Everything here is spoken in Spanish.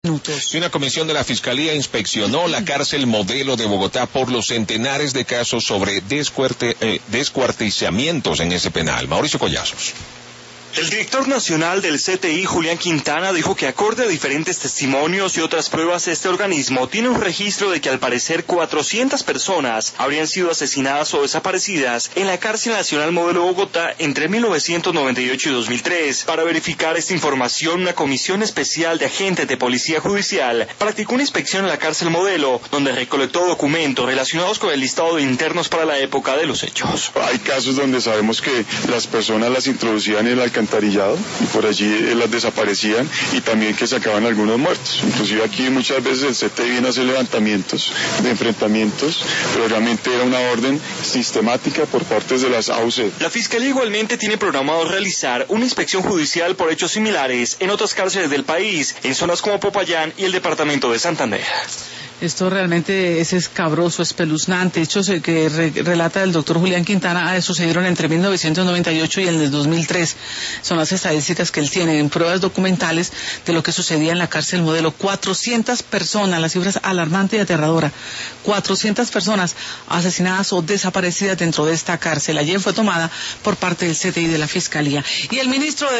Y una comisión de la Fiscalía inspeccionó la cárcel Modelo de Bogotá por los centenares de casos sobre descuartizamientos en ese penal. Mauricio Collazos. El director nacional del CTI, Julián Quintana, dijo que acorde a diferentes testimonios y otras pruebas, este organismo tiene un registro de que al parecer 400 personas habrían sido asesinadas o desaparecidas en la cárcel nacional Modelo Bogotá entre 1998 y 2003. Para verificar esta información, una comisión especial de agentes de policía judicial practicó una inspección en la cárcel Modelo, donde recolectó documentos relacionados con el listado de internos para la época de los hechos. Hay casos donde sabemos que las personas las introducían en el alcantarillado y por allí las desaparecían, y también que sacaban algunos muertos. Inclusive aquí muchas veces el CTI viene a hacer levantamientos de enfrentamientos, pero realmente era una orden sistemática por parte de las AUC. La Fiscalía igualmente tiene programado realizar una inspección judicial por hechos similares en otras cárceles del país, en zonas como Popayán y el departamento de Santander. Esto realmente es escabroso, espeluznante. Hechos que relata el doctor Julián Quintana sucedieron entre 1998 y el 2003. Son las estadísticas que él tiene en pruebas documentales de lo que sucedía en la cárcel Modelo. 400 personas, la cifra es alarmante y aterradora. 400 personas asesinadas o desaparecidas dentro de esta cárcel. Ayer fue tomada por parte del CTI de la Fiscalía. Y el ministro de